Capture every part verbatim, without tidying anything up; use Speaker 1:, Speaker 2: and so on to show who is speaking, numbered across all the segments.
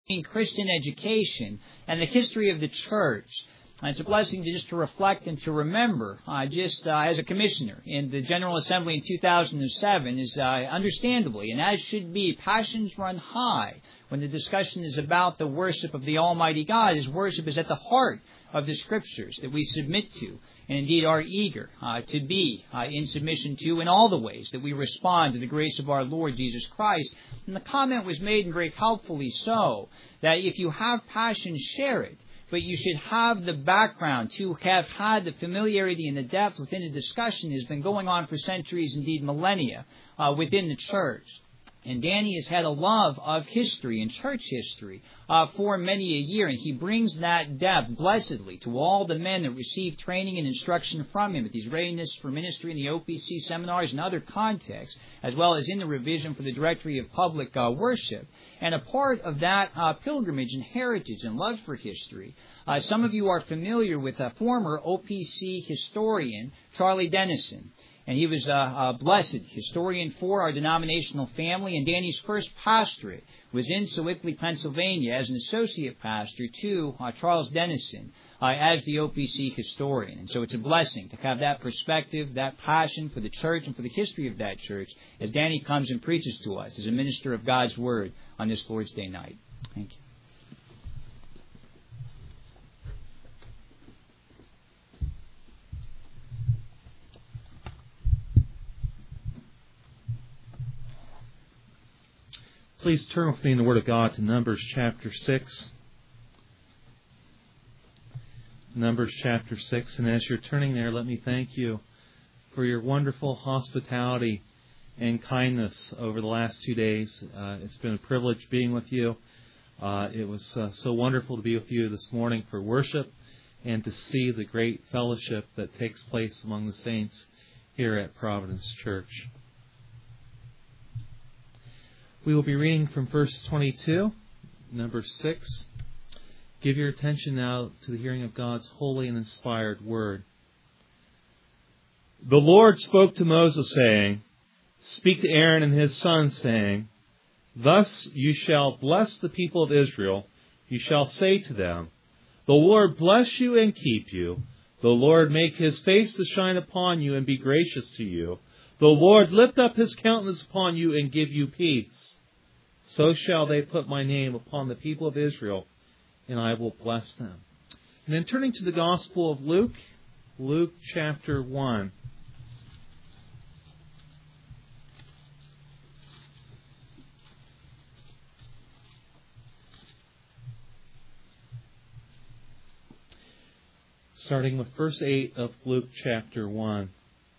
Speaker 1: Christian education and the history of the church. And it's a blessing to just to reflect and to remember, uh, just uh, as a commissioner in the General Assembly in two thousand seven, is uh, understandably, and as should be, passions run high when the discussion is about the worship of the Almighty God. His worship is at the heart of the Scriptures that we submit to, and indeed are eager uh, to be uh, in submission to in all the ways that we respond to the grace of our Lord Jesus Christ. And the comment was made, and very helpfully so, that if you have passion, share it. But you should have the background to have had the familiarity and the depth within a discussion that has been going on for centuries, indeed millennia, uh, within the church. And Danny has had a love of history and church history uh, for many a year, and he brings that depth blessedly to all the men that receive training and instruction from him at these readiness for ministry in the O P C seminars and other contexts, as well as in the revision for the Directory of Public uh, Worship. And a part of that uh, pilgrimage and heritage and love for history, uh, some of you are familiar with a former O P C historian, Charlie Dennison. And he was a, a blessed historian for our denominational family. And Danny's first pastorate was in Sewickley, Pennsylvania, as an associate pastor to uh, Charles Dennison uh, as the O P C historian. And so it's a blessing to have that perspective, that passion for the church and for the history of that church as Danny comes and preaches to us as a minister of God's Word on this Lord's Day night. Thank you.
Speaker 2: Please turn with me in the Word of God to Numbers chapter six. Numbers chapter six. And as you're turning there, let me thank you for your wonderful hospitality and kindness over the last two days. Uh, it's been a privilege being with you. Uh, it was uh, so wonderful to be with you this morning for worship and to see the great fellowship that takes place among the saints here at Providence Church. We will be reading from verse twenty-two, number six. Give your attention now to the hearing of God's holy and inspired word. The Lord spoke to Moses, saying, Speak to Aaron and his sons, saying, Thus you shall bless the people of Israel. You shall say to them, The Lord bless you and keep you. The Lord make his face to shine upon you and be gracious to you. The Lord lift up his countenance upon you and give you peace. So shall they put my name upon the people of Israel, and I will bless them. And then turning to the Gospel of Luke, Luke chapter one. Starting with verse eight of Luke chapter one.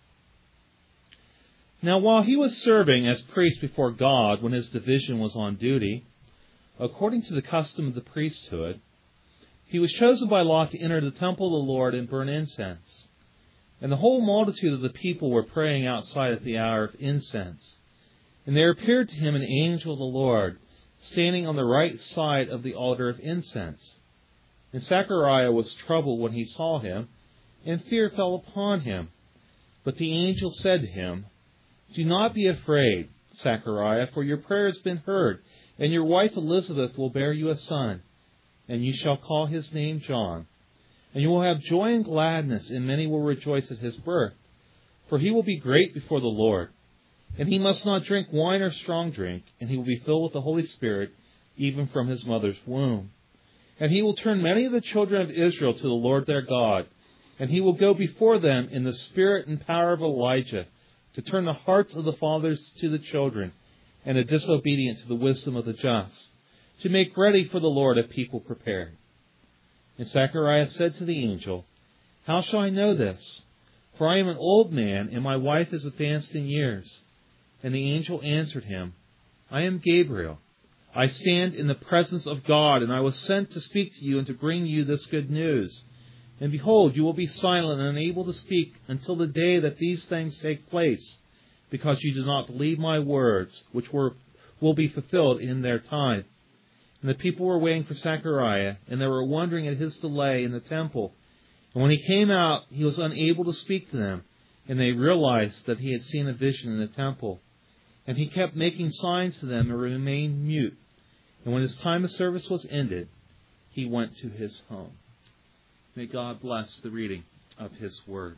Speaker 2: Now while he was serving as priest before God when his division was on duty, according to the custom of the priesthood, he was chosen by lot to enter the temple of the Lord and burn incense. And the whole multitude of the people were praying outside at the hour of incense. And there appeared to him an angel of the Lord, standing on the right side of the altar of incense. And Zechariah was troubled when he saw him, and fear fell upon him. But the angel said to him, Do not be afraid, Zechariah, for your prayer has been heard, and your wife Elizabeth will bear you a son, and you shall call his name John. And you will have joy and gladness, and many will rejoice at his birth. For he will be great before the Lord. And he must not drink wine or strong drink, and he will be filled with the Holy Spirit, even from his mother's womb. And he will turn many of the children of Israel to the Lord their God, and he will go before them in the spirit and power of Elijah, to turn the hearts of the fathers to the children, and the disobedient to the wisdom of the just, to make ready for the Lord a people prepared. And Zechariah said to the angel, How shall I know this? For I am an old man, and my wife is advanced in years. And the angel answered him, I am Gabriel. I stand in the presence of God, and I was sent to speak to you and to bring you this good news. And behold, you will be silent and unable to speak until the day that these things take place, because you do not believe my words, which were, will be fulfilled in their time. And the people were waiting for Zechariah, and they were wondering at his delay in the temple. And when he came out, he was unable to speak to them, and they realized that he had seen a vision in the temple. And he kept making signs to them and remained mute. And when his time of service was ended, he went to his home. May God bless the reading of his word.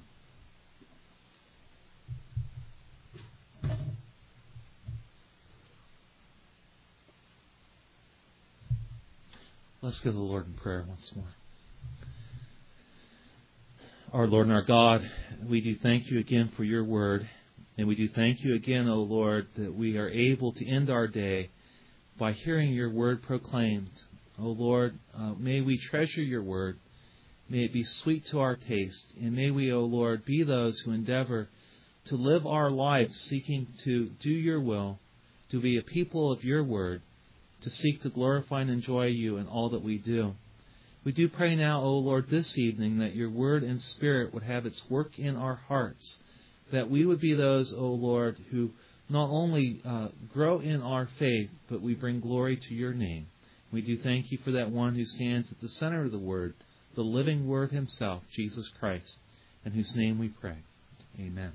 Speaker 2: Let's go to the Lord in prayer once more. Our Lord and our God, we do thank you again for your word. And we do thank you again, O Lord, that we are able to end our day by hearing your word proclaimed. O Lord, uh, may we treasure your word. May it be sweet to our taste. And may we, O Lord, be those who endeavor to live our lives seeking to do your will, to be a people of your word, to seek to glorify and enjoy you in all that we do. We do pray now, O Lord, this evening that your word and spirit would have its work in our hearts, that we would be those, O Lord, who not only uh, grow in our faith, but we bring glory to your name. We do thank you for that one who stands at the center of the word, the living word himself, Jesus Christ, in whose name we pray. Amen.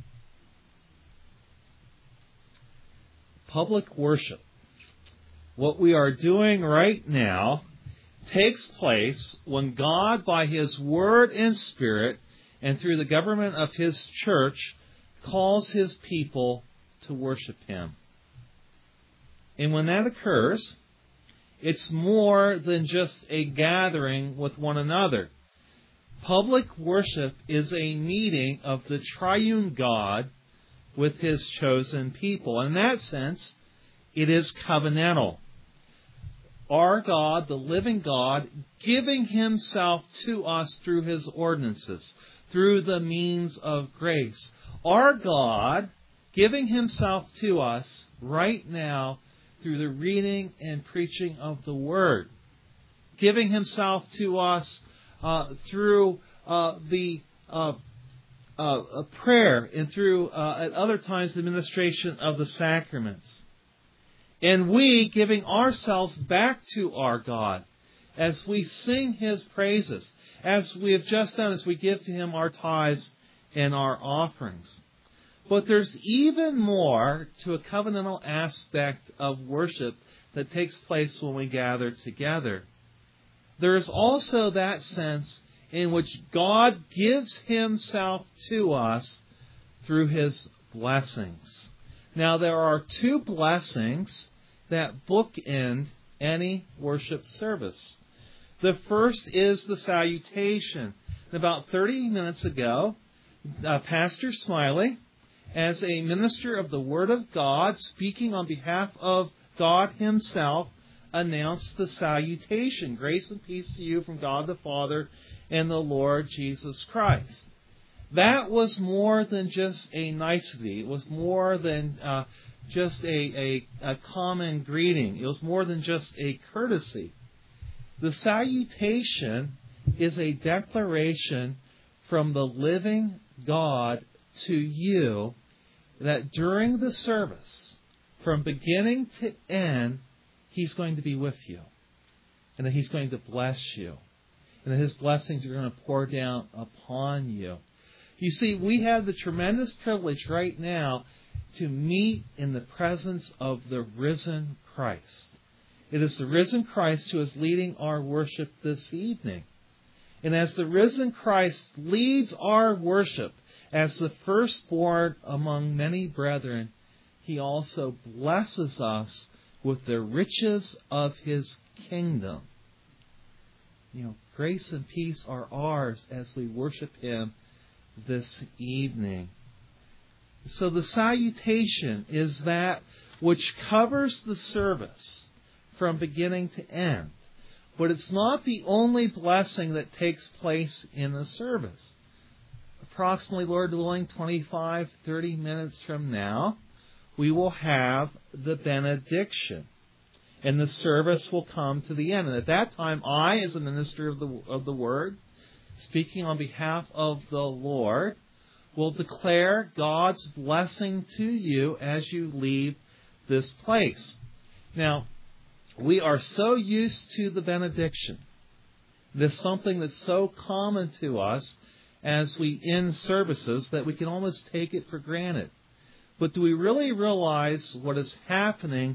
Speaker 2: Public worship. What we are doing right now takes place when God, by his word and spirit, and through the government of his church, calls his people to worship him. And when that occurs, it's more than just a gathering with one another. Public worship is a meeting of the triune God with his chosen people. In that sense, it is covenantal. Our God, the living God, giving himself to us through his ordinances, through the means of grace. Our God giving himself to us right now through the reading and preaching of the Word. Giving himself to us uh, through uh, the uh, uh, prayer and through, uh, at other times, the administration of the sacraments. And we giving ourselves back to our God as we sing his praises, as we have just done, as we give to him our tithes and our offerings. But there's even more to a covenantal aspect of worship that takes place when we gather together. There is also that sense in which God gives himself to us through his blessings. Now, there are two blessings that bookend any worship service. The first is the salutation. About thirty minutes ago, uh, Pastor Smiley, as a minister of the Word of God, speaking on behalf of God himself, announced the salutation. Grace and peace to you from God the Father and the Lord Jesus Christ. That was more than just a nicety. It was more than uh, just a, a, a common greeting. It was more than just a courtesy. The salutation is a declaration from the living God to you that during the service, from beginning to end, he's going to be with you. And that he's going to bless you. And that his blessings are going to pour down upon you. You see, we have the tremendous privilege right now to meet in the presence of the risen Christ. It is the risen Christ who is leading our worship this evening. And as the risen Christ leads our worship as the firstborn among many brethren, he also blesses us with the riches of his kingdom. You know, grace and peace are ours as we worship him this evening. So the salutation is that which covers the service from beginning to end. But it's not the only blessing that takes place in the service. Approximately, Lord willing, twenty-five, thirty minutes from now, we will have the benediction. And the service will come to the end. And at that time, I, as a minister of the, of the Word, speaking on behalf of the Lord, will declare God's blessing to you as you leave this place. Now, we are so used to the benediction. There's something that's so common to us as we end services that we can almost take it for granted. But do we really realize what is happening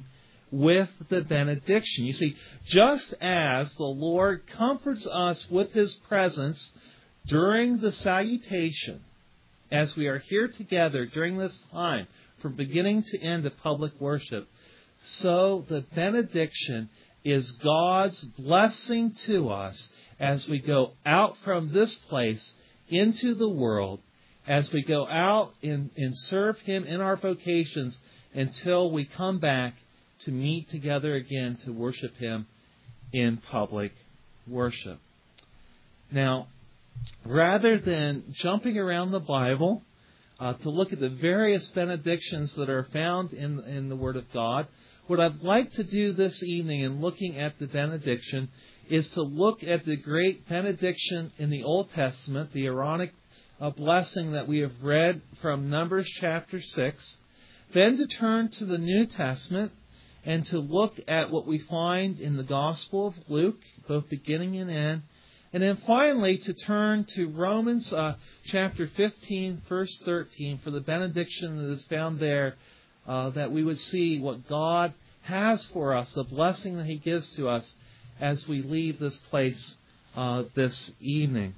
Speaker 2: with the benediction. You see, just as the Lord comforts us with His presence during the salutation, as we are here together during this time, from beginning to end of public worship, so the benediction is God's blessing to us as we go out from this place into the world, as we go out and, and serve Him in our vocations until we come back to meet together again to worship Him in public worship. Now, rather than jumping around the Bible uh, to look at the various benedictions that are found in, in the Word of God, what I'd like to do this evening in looking at the benediction is to look at the great benediction in the Old Testament, the Aaronic uh, blessing that we have read from Numbers chapter six, then to turn to the New Testament and to look at what we find in the Gospel of Luke, both beginning and end, and then finally to turn to Romans uh, chapter fifteen, verse thirteen, for the benediction that is found there, uh, that we would see what God has for us, the blessing that He gives to us as we leave this place uh, this evening.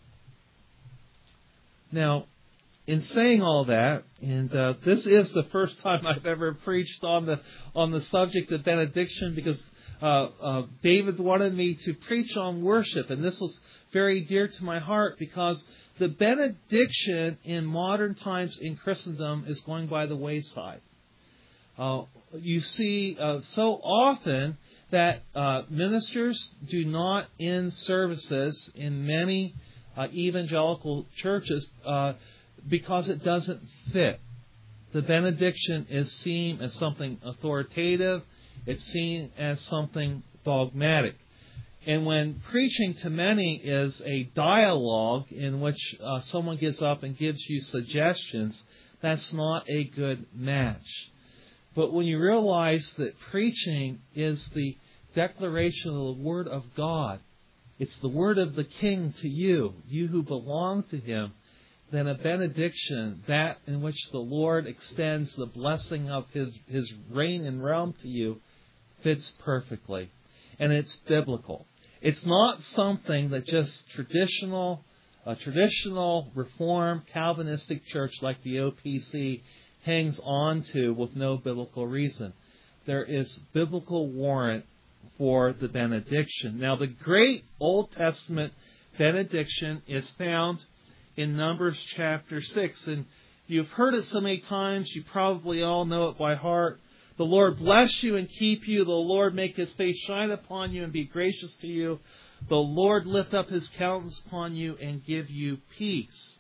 Speaker 2: Now, in saying all that, and uh, this is the first time I've ever preached on the on the subject of benediction, because uh, uh, David wanted me to preach on worship, and this was very dear to my heart because the benediction in modern times in Christendom is going by the wayside. Uh, you see uh, so often that uh, ministers do not end services in many uh, evangelical churches uh, because it doesn't fit. The benediction is seen as something authoritative. It's seen as something dogmatic. And when preaching to many is a dialogue in which uh, someone gets up and gives you suggestions, that's not a good match. But when you realize that preaching is the declaration of the Word of God, it's the Word of the King to you, you who belong to Him, then a benediction, that in which the Lord extends the blessing of His, His reign and realm to you, fits perfectly. And it's biblical. It's not something that just traditional, a traditional Reformed Calvinistic church like the O P C hangs on to with no biblical reason. There is biblical warrant for the benediction. Now, the great Old Testament benediction is found in Numbers chapter six. And you've heard it so many times, you probably all know it by heart. The Lord bless you and keep you. The Lord make His face shine upon you and be gracious to you. The Lord lift up His countenance upon you and give you peace.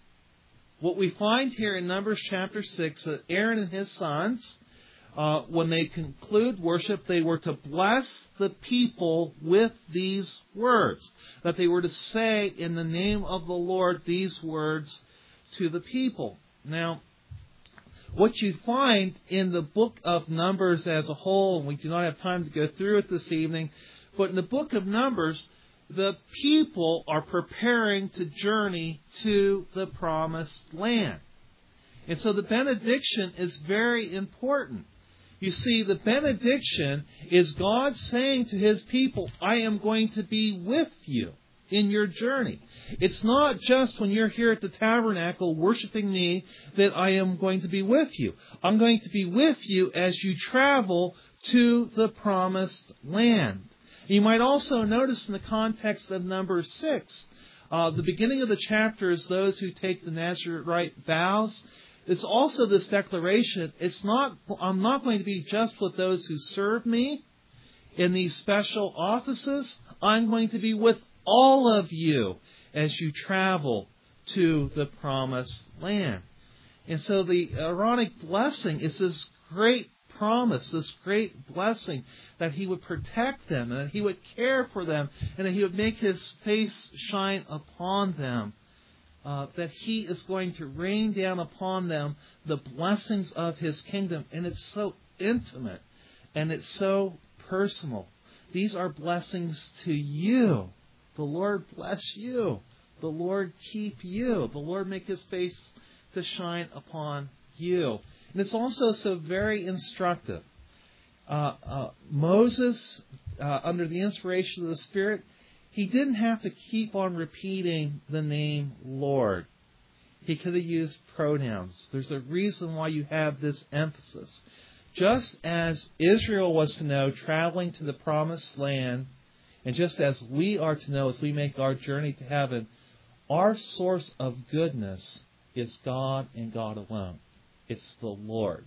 Speaker 2: What we find here in Numbers chapter six, that Aaron and his sons, uh, when they conclude worship, they were to bless the people with these words. That they were to say in the name of the Lord these words to the people. Now, what you find in the book of Numbers as a whole, and we do not have time to go through it this evening, but in the book of Numbers, the people are preparing to journey to the promised land. And so the benediction is very important. You see, the benediction is God saying to His people, I am going to be with you in your journey. It's not just when you're here at the tabernacle worshiping me that I am going to be with you. I'm going to be with you as you travel to the promised land. You might also notice in the context of number six, uh, the beginning of the chapter is those who take the Nazirite vows. It's also this declaration, it's not, I'm not going to be just with those who serve me in these special offices. I'm going to be with all of you as you travel to the promised land. And so the Aaronic blessing is this great promise, this great blessing that He would protect them and that He would care for them and that He would make His face shine upon them. Uh, that He is going to rain down upon them the blessings of His kingdom. And it's so intimate and it's so personal. These are blessings to you. The Lord bless you. The Lord keep you. The Lord make His face to shine upon you. And it's also so very instructive. uh, uh, Moses, uh, under the inspiration of the Spirit, he didn't have to keep on repeating the name Lord. He could have used pronouns. There's a reason why you have this emphasis. Just as Israel was to know traveling to the promised land, and just as we are to know as we make our journey to heaven, our source of goodness is God and God alone. It's the Lord.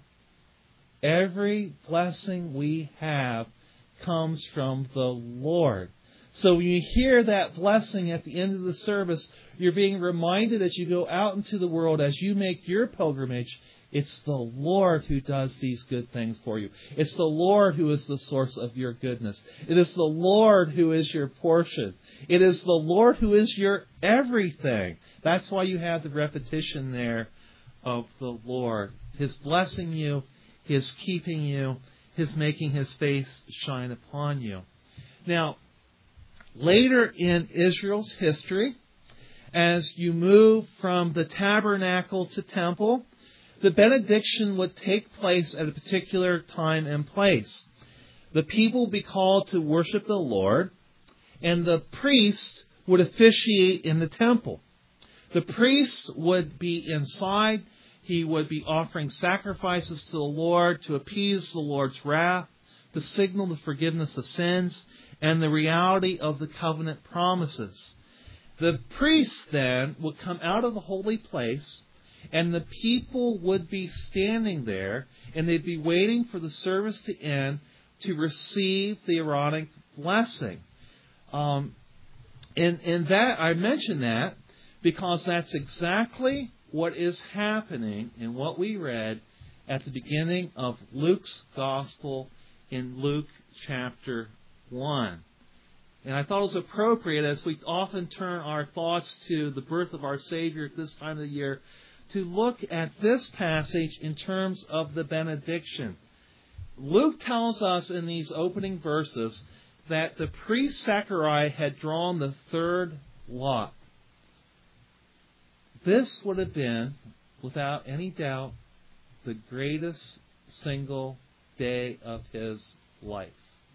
Speaker 2: Every blessing we have comes from the Lord. So when you hear that blessing at the end of the service, you're being reminded as you go out into the world, as you make your pilgrimage, it's the Lord who does these good things for you. It's the Lord who is the source of your goodness. It is the Lord who is your portion. It is the Lord who is your everything. That's why you have the repetition there of the Lord. His blessing you, His keeping you, His making His face shine upon you. Now, later in Israel's history, as you move from the tabernacle to temple, the benediction would take place at a particular time and place. The people would be called to worship the Lord, and the priest would officiate in the temple. The priest would be inside. He would be offering sacrifices to the Lord to appease the Lord's wrath, to signal the forgiveness of sins, and the reality of the covenant promises. The priest then would come out of the holy place, and the people would be standing there, and they'd be waiting for the service to end to receive the Aaronic blessing. Um, and, and that I mention that because that's exactly what is happening in what we read at the beginning of Luke's Gospel in Luke chapter one. And I thought it was appropriate, as we often turn our thoughts to the birth of our Savior at this time of the year, to look at this passage in terms of the benediction. Luke tells us in these opening verses that the priest Zechariah had drawn the third lot. This would have been, without any doubt, the greatest single day of his life.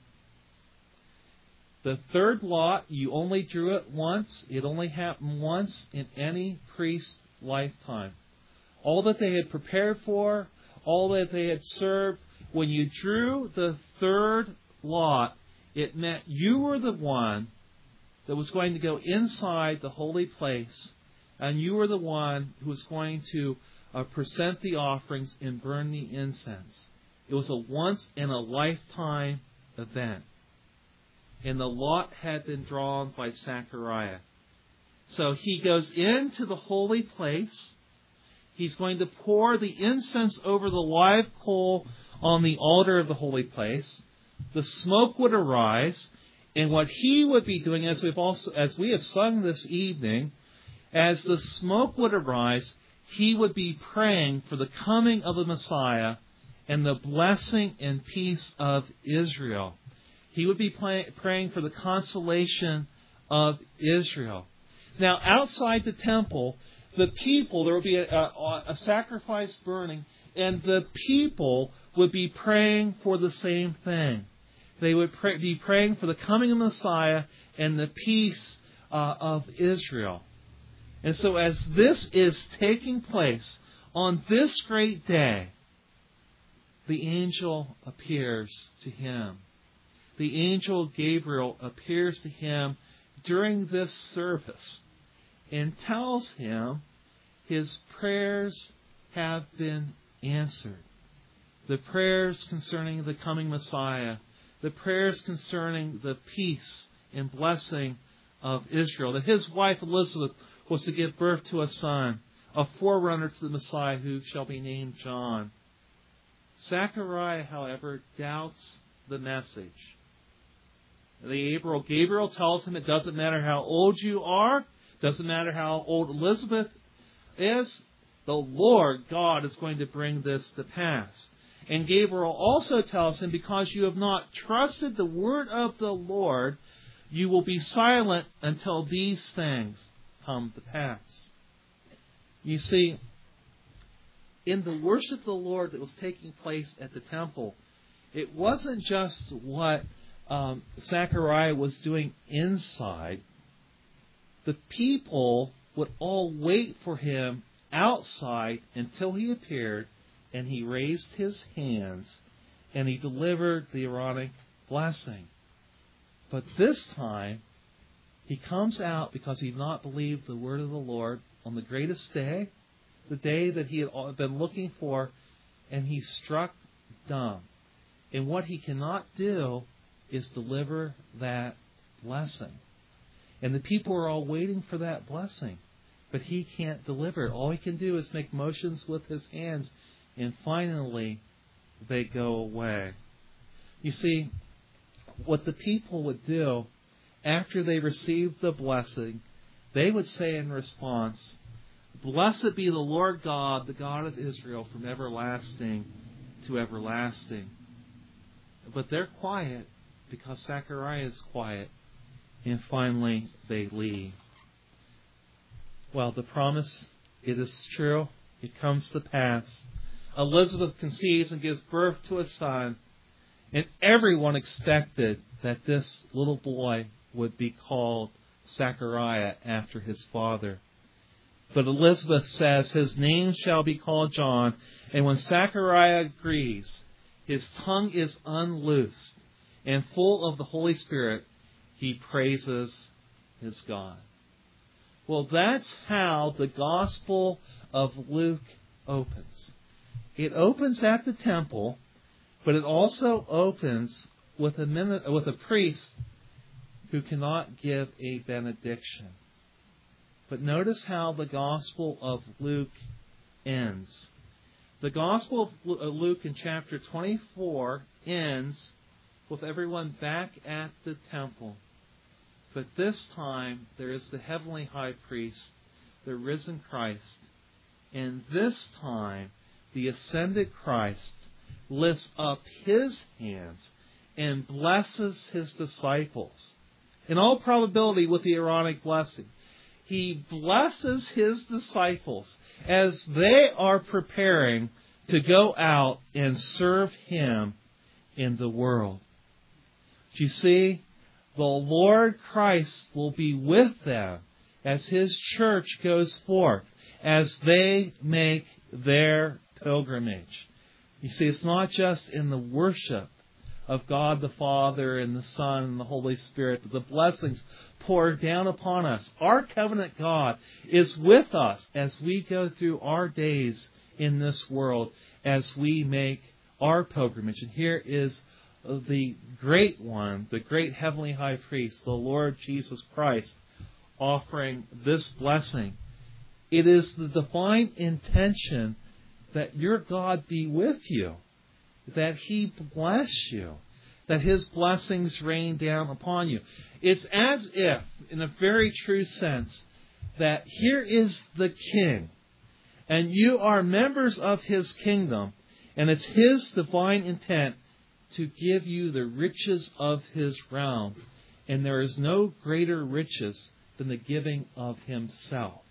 Speaker 2: The third lot, you only drew it once. It only happened once in any priest's lifetime. All that they had prepared for, all that they had served, when you drew the third lot, it meant you were the one that was going to go inside the holy place, and you were the one who was going to uh, present the offerings and burn the incense. It was a once-in-a-lifetime event. And the lot had been drawn by Zechariah. So he goes into the holy place. He's going to pour the incense over the live coal on the altar of the holy place. The smoke would arise, and what he would be doing, as we've also, as we have sung this evening, as the smoke would arise, he would be praying for the coming of the Messiah and the blessing and peace of Israel. He would be play, praying for the consolation of Israel. Now, outside the temple, the people, there would be a, a, a sacrifice burning, and the people would be praying for the same thing. They would pray, be praying for the coming of the Messiah and the peace uh, of Israel. And so as this is taking place on this great day, the angel appears to him. The angel Gabriel appears to him during this service and tells him his prayers have been answered. The prayers concerning the coming Messiah, the prayers concerning the peace and blessing of Israel, that his wife Elizabeth was to give birth to a son, a forerunner to the Messiah who shall be named John. Zechariah, however, doubts the message. The Gabriel, Gabriel tells him it doesn't matter how old you are, doesn't matter how old Elizabeth is, the Lord God is going to bring this to pass. And Gabriel also tells him, because you have not trusted the word of the Lord, you will be silent until these things come to pass. You see, in the worship of the Lord that was taking place at the temple, it wasn't just what um, Zechariah was doing inside. The people would all wait for him outside until he appeared, and he raised his hands, and he delivered the Aaronic blessing. But this time, he comes out because he did not believe the word of the Lord on the greatest day, the day that he had been looking for, and he struck dumb. And what he cannot do is deliver that blessing. And the people are all waiting for that blessing, but he can't deliver it. All he can do is make motions with his hands, and finally they go away. You see, what the people would do after they received the blessing, they would say in response, "Blessed be the Lord God, the God of Israel, from everlasting to everlasting." But they're quiet because Zechariah is quiet, and finally they leave. Well, the promise, it is true. It comes to pass. Elizabeth conceives and gives birth to a son, and everyone expected that this little boy would be called Zechariah after his father. But Elizabeth says, "His name shall be called John." And when Zechariah agrees, his tongue is unloosed, and full of the Holy Spirit, he praises his God. Well, that's how the Gospel of Luke opens. It opens at the temple, but it also opens with a minute, with a priest who cannot give a benediction. But notice how the Gospel of Luke ends. The Gospel of Luke in chapter twenty-four ends with everyone back at the temple. But this time there is the heavenly high priest, the risen Christ. And this time the ascended Christ lifts up his hands and blesses his disciples. In all probability with the Aaronic blessing. He blesses his disciples as they are preparing to go out and serve him in the world. You see, the Lord Christ will be with them as his church goes forth, as they make their pilgrimage. You see, it's not just in the worship of God the Father and the Son and the Holy Spirit, but the blessings poured down upon us. Our covenant God is with us as we go through our days in this world, as we make our pilgrimage. And here is the great one, the great heavenly high priest, the Lord Jesus Christ, offering this blessing. It is the divine intention that your God be with you, that he bless you, that his blessings rain down upon you. It's as if, in a very true sense, that here is the king, and you are members of his kingdom, and it's his divine intent to give you the riches of his realm. And there is no greater riches than the giving of himself.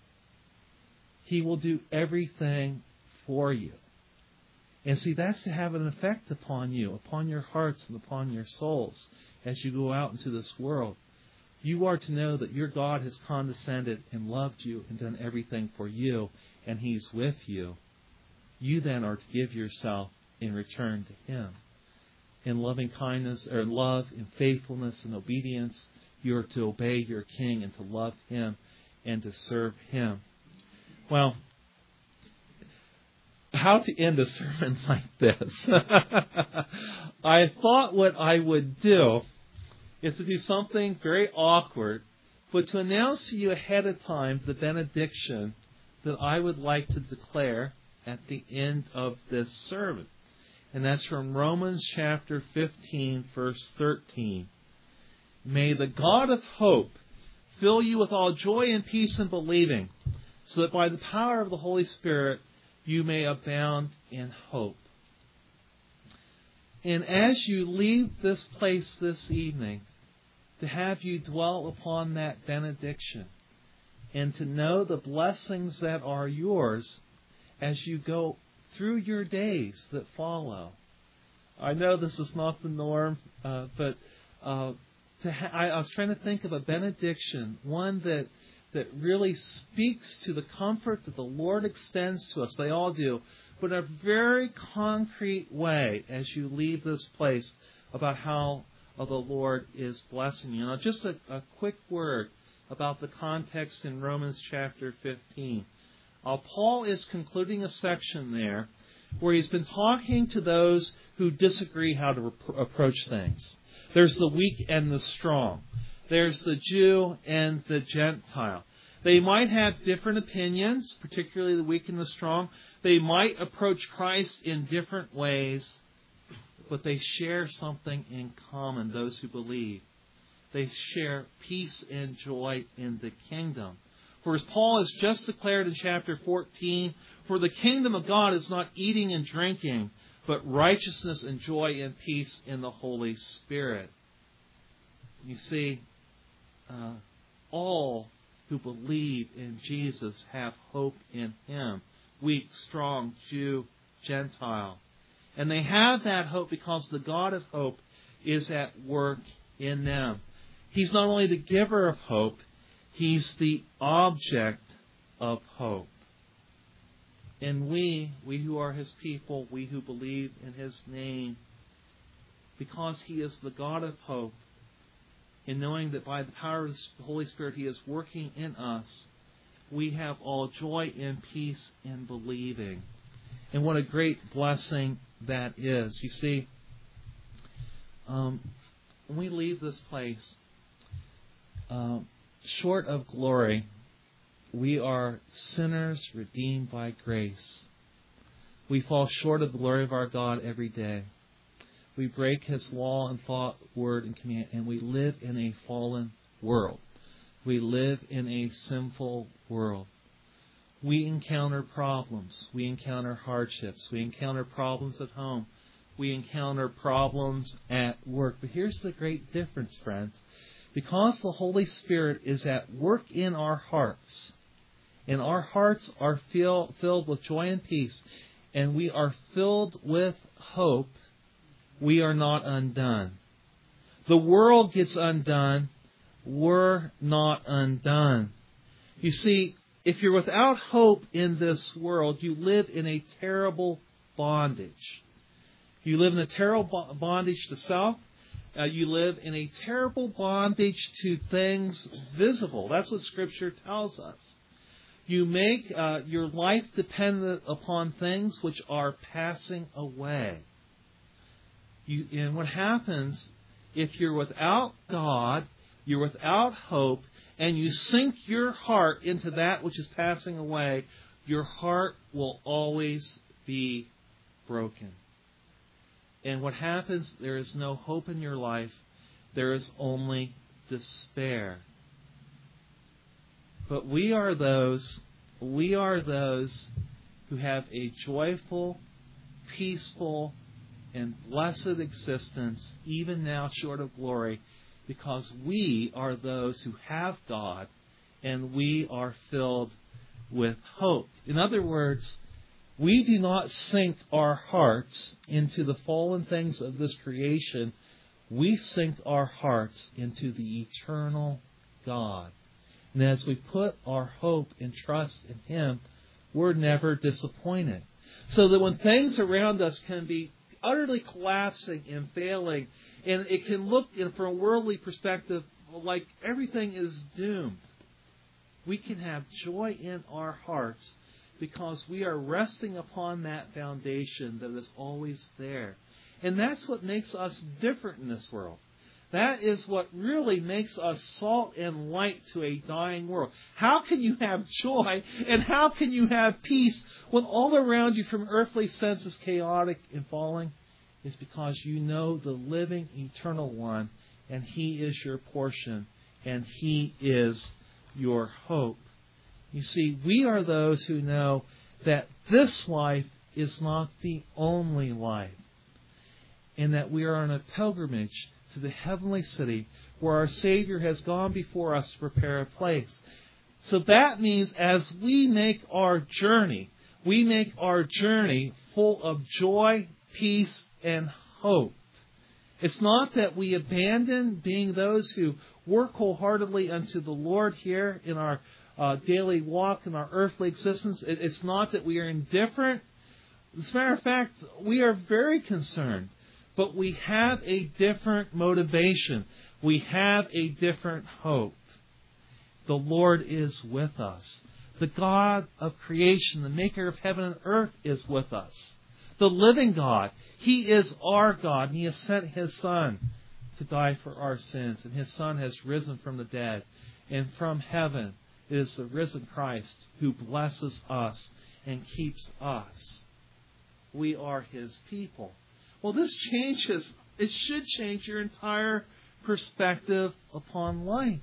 Speaker 2: He will do everything for you. And see, that's to have an effect upon you, upon your hearts and upon your souls as you go out into this world. You are to know that your God has condescended and loved you and done everything for you, and he's with you. You then are to give yourself in return to him. In loving kindness, or love, in faithfulness and obedience, you are to obey your king and to love him and to serve him. Well, how to end a sermon like this? I thought what I would do is to do something very awkward, but to announce to you ahead of time the benediction that I would like to declare at the end of this sermon. And that's from Romans chapter fifteen, verse thirteen. May the God of hope fill you with all joy and peace in believing, so that by the power of the Holy Spirit you may abound in hope. And as you leave this place this evening, to have you dwell upon that benediction and to know the blessings that are yours as you go through your days that follow. I know this is not the norm, uh, but uh, to ha- I, I was trying to think of a benediction, one that that really speaks to the comfort that the Lord extends to us. They all do, but in a very concrete way as you leave this place about how uh, the Lord is blessing you. Now, just a, a quick word about the context in Romans chapter fifteen. Uh, Paul is concluding a section there where he's been talking to those who disagree how to rep- approach things. There's the weak and the strong. There's the Jew and the Gentile. They might have different opinions, particularly the weak and the strong. They might approach Christ in different ways, but they share something in common, those who believe. They share peace and joy in the kingdom. For as Paul has just declared in chapter fourteen, for the kingdom of God is not eating and drinking, but righteousness and joy and peace in the Holy Spirit. You see, uh, all who believe in Jesus have hope in Him. Weak, strong, Jew, Gentile. And they have that hope because the God of hope is at work in them. He's not only the giver of hope, He's the object of hope. And we, we who are His people, we who believe in His name, because He is the God of hope, and knowing that by the power of the Holy Spirit He is working in us, we have all joy and peace in believing. And what a great blessing that is. You see, um, when we leave this place, uh, short of glory, we are sinners redeemed by grace. We fall short of the glory of our God every day. We break His law and thought, word, and command, and we live in a fallen world. We live in a sinful world. We encounter problems. We encounter hardships. We encounter problems at home. We encounter problems at work. But here's the great difference, friends. Because the Holy Spirit is at work in our hearts, and our hearts are fill, filled with joy and peace, and we are filled with hope, we are not undone. The world gets undone. We're not undone. You see, if you're without hope in this world, you live in a terrible bondage. You live in a terrible bondage to self. Uh, you live in a terrible bondage to things visible. That's what Scripture tells us. You make uh, your life dependent upon things which are passing away. You, and what happens if you're without God, you're without hope, and you sink your heart into that which is passing away, your heart will always be broken. And what happens, there is no hope in your life. There is only despair. But we are those, we are those who have a joyful, peaceful, and blessed existence, even now short of glory, because we are those who have God, and we are filled with hope. In other words, we do not sink our hearts into the fallen things of this creation. We sink our hearts into the eternal God. And as we put our hope and trust in Him, we're never disappointed. So that when things around us can be utterly collapsing and failing, and it can look, from a worldly perspective, like everything is doomed, we can have joy in our hearts because we are resting upon that foundation that is always there. And that's what makes us different in this world. That is what really makes us salt and light to a dying world. How can you have joy and how can you have peace when all around you from earthly sense is chaotic and falling? It's because you know the living, eternal one, and He is your portion, and He is your hope. You see, we are those who know that this life is not the only life, and that we are on a pilgrimage to the heavenly city where our Savior has gone before us to prepare a place. So that means as we make our journey, we make our journey full of joy, peace, and hope. It's not that we abandon being those who work wholeheartedly unto the Lord here in our uh, daily walk, in our earthly existence. It, it's not that we are indifferent. As a matter of fact, we are very concerned. But we have a different motivation. We have a different hope. The Lord is with us. The God of creation, the maker of heaven and earth, is with us. The living God, He is our God, and He has sent His Son to die for our sins. And His Son has risen from the dead. And from heaven it is the risen Christ who blesses us and keeps us. We are His people. Well, this changes, it should change your entire perspective upon life.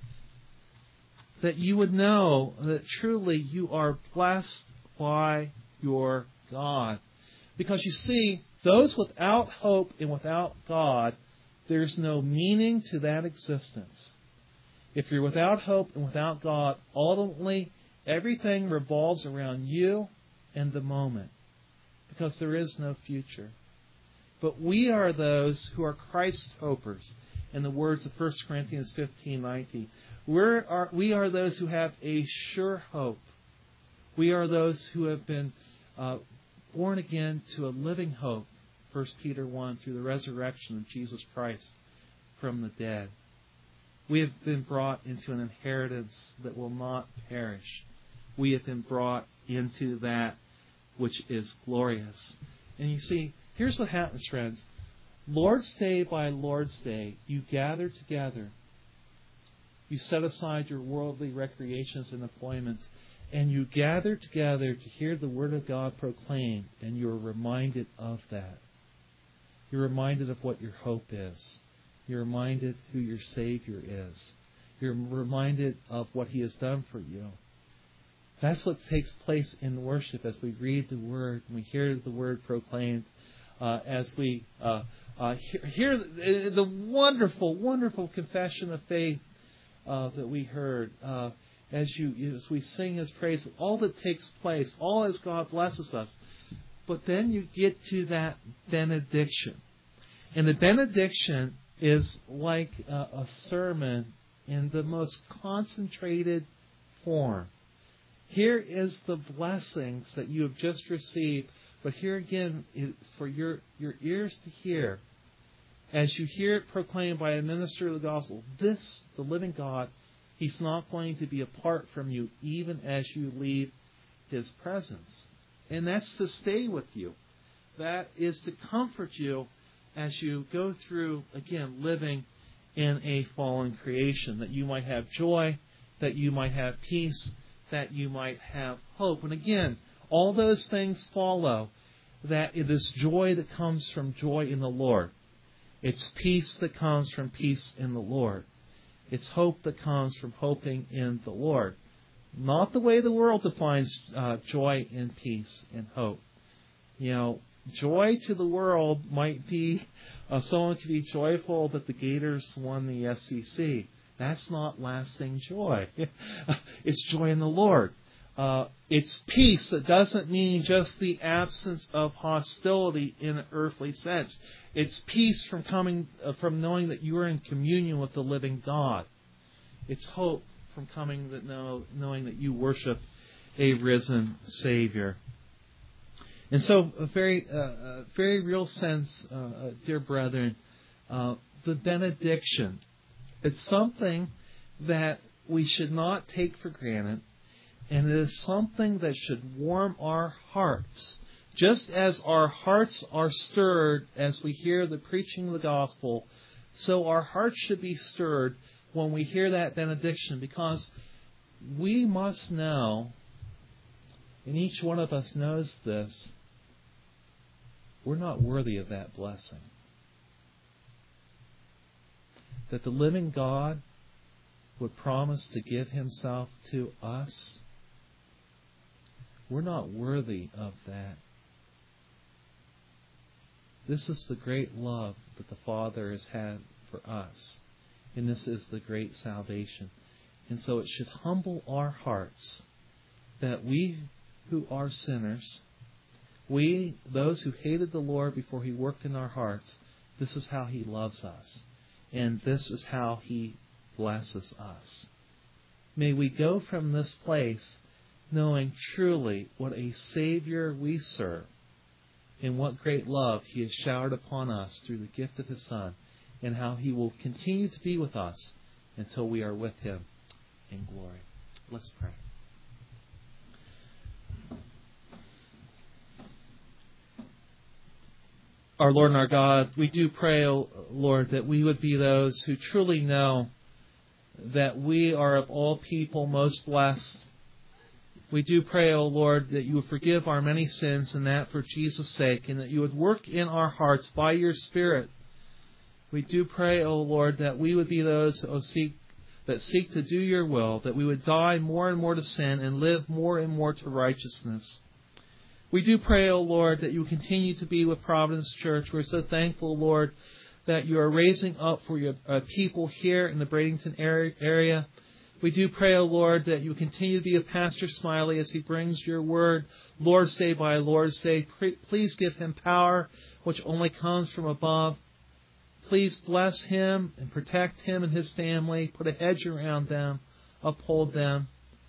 Speaker 2: That you would know that truly you are blessed by your God. Because you see, those without hope and without God, there's no meaning to that existence. If you're without hope and without God, ultimately everything revolves around you and the moment. Because there is no future. But we are those who are Christ hopers. In the words of First Corinthians fifteen nineteen. We're, are, we are those who have a sure hope. We are those who have been uh, born again to a living hope. First Peter one, through the resurrection of Jesus Christ from the dead. We have been brought into an inheritance that will not perish. We have been brought into that which is glorious. And you see, here's what happens, friends. Lord's Day by Lord's Day, you gather together. You set aside your worldly recreations and employments, and you gather together to hear the Word of God proclaimed, and you're reminded of that. You're reminded of what your hope is. You're reminded who your Savior is. You're reminded of what He has done for you. That's what takes place in worship as we read the Word, and we hear the Word proclaimed, uh, as we uh, uh, hear, hear the, the wonderful, wonderful confession of faith Uh, that we heard uh, as you as we sing His praise, all that takes place, all as God blesses us. But then you get to that benediction, and the benediction is like a, a sermon in the most concentrated form. Here is the blessings that you have just received, but here again is for your your ears to hear. As you hear it proclaimed by a minister of the gospel, this, the living God, He's not going to be apart from you even as you leave His presence. And that's to stay with you. That is to comfort you as you go through, again, living in a fallen creation. That you might have joy, that you might have peace, that you might have hope. And again, all those things follow that it is joy that comes from joy in the Lord. It's peace that comes from peace in the Lord. It's hope that comes from hoping in the Lord. Not the way the world defines uh, joy and peace and hope. You know, joy to the world might be uh, someone could be joyful that the Gators won the S E C. That's not lasting joy. It's joy in the Lord. Uh, it's peace that doesn't mean just the absence of hostility in an earthly sense. It's peace from coming uh, from knowing that you are in communion with the living God. It's hope from coming that know, knowing that you worship a risen Savior. And so, a very, uh, a very real sense, uh, uh, dear brethren, uh, the benediction. It's something that we should not take for granted. And it is something that should warm our hearts. Just as our hearts are stirred as we hear the preaching of the gospel, so our hearts should be stirred when we hear that benediction, because we must know, and each one of us knows this, we're not worthy of that blessing. That the living God would promise to give Himself to us. We're not worthy of that. This is the great love that the Father has had for us. And this is the great salvation. And so it should humble our hearts that we who are sinners, we, those who hated the Lord before He worked in our hearts, This is how He loves us. And this is how He blesses us. May we go from this place knowing truly what a Savior we serve and what great love He has showered upon us through the gift of His Son, and how He will continue to be with us until we are with Him in glory. Let's pray. Our Lord and our God, we do pray, O Lord, that we would be those who truly know that we are of all people most blessed. We do pray, O Lord, that you would forgive our many sins, and that for Jesus' sake, and that you would work in our hearts by your Spirit. We do pray, O Lord, that we would be those who seek, that seek to do your will, that we would die more and more to sin and live more and more to righteousness. We do pray, O Lord, that you continue to be with Providence Church. We're so thankful, Lord, that you are raising up for your uh, people here in the Bradenton area. We do pray, O Lord, that you continue to be with Pastor Smiley as he brings your word Lord's Day by Lord's Day. Please give him power which only comes from above. Please bless him and protect him and his family. Put a hedge around them. Uphold them.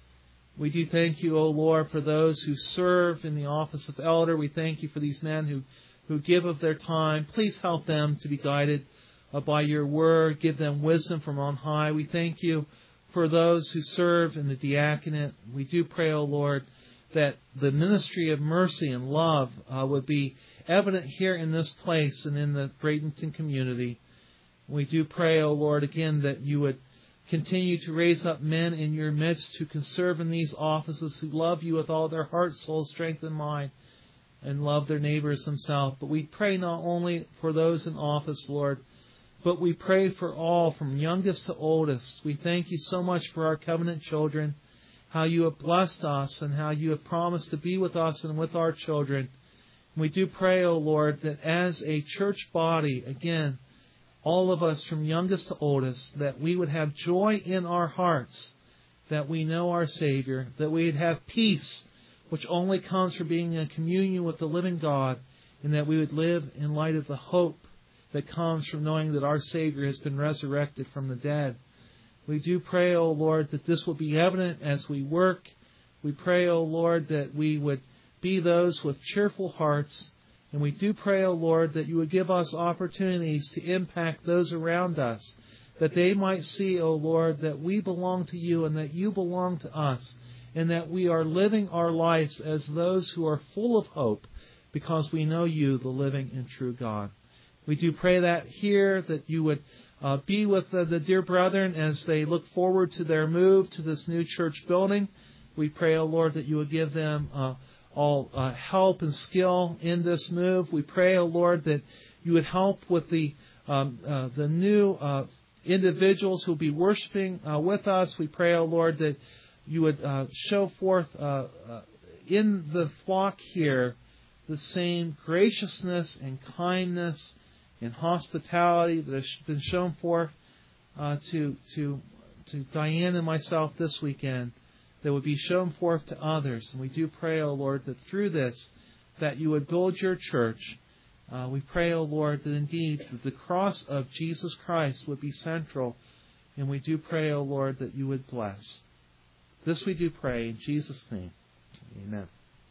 Speaker 2: We do thank you, O Lord, for those who serve in the office of elder. We thank you for these men who, who give of their time. Please help them to be guided uh, by your word. Give them wisdom from on high. We thank you for those who serve in the diaconate. We do pray, O Lord, that the ministry of mercy and love uh, would be evident here in this place and in the Bradenton community. We do pray, O Lord, again, that you would continue to raise up men in your midst who can serve in these offices, who love you with all their heart, soul, strength, and mind, and love their neighbors themselves. But we pray not only for those in office, Lord, but we pray for all, from youngest to oldest. We thank you so much for our covenant children, how you have blessed us and how you have promised to be with us and with our children. We do pray, O Lord, that as a church body, again, all of us from youngest to oldest, that we would have joy in our hearts, that we know our Savior, that we would have peace, which only comes from being in communion with the living God, and that we would live in light of the hope that comes from knowing that our Savior has been resurrected from the dead. We do pray, O Lord, that this will be evident as we work. We pray, O Lord, that we would be those with cheerful hearts. And we do pray, O Lord, that you would give us opportunities to impact those around us, that they might see, O Lord, that we belong to you and that you belong to us, and that we are living our lives as those who are full of hope because we know you, the living and true God. We do pray that here, that you would uh, be with the, the dear brethren as they look forward to their move to this new church building. We pray, O Lord, that you would give them uh, all uh, help and skill in this move. We pray, O Lord, that you would help with the um, uh, the new uh, individuals who will be worshiping uh, with us. We pray, O Lord, that you would uh, show forth uh, uh, in the flock here the same graciousness and kindness and hospitality that has been shown forth uh, to to to Diane and myself this weekend, that would be shown forth to others. And we do pray, O Lord, that through this, that you would build your church. Uh, we pray, O Lord, that indeed the cross of Jesus Christ would be central. And we do pray, O Lord, that you would bless. This we do pray in Jesus' name. Amen.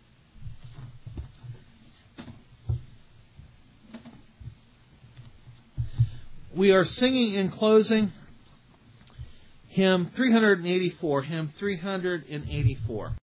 Speaker 2: We are singing in closing hymn three eighty-four, hymn three eighty-four.